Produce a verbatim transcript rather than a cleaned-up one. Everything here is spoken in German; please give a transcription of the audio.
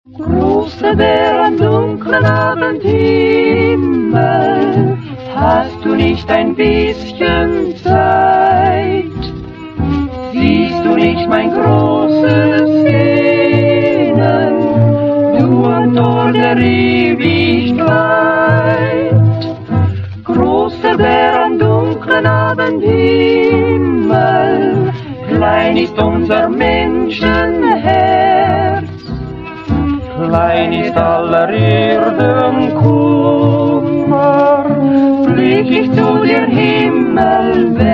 Großer Bär am dunklen Abendhimmel, hast du nicht ein bisschen Zeit? Siehst du nicht mein großes Sehnen, du am Tor der Ewigkeit? Großer Bär am dunklen Abendhimmel, klein ist unser Menschenherz. Klein ist aller Erden Kummer, blick ich zu dir Himmel.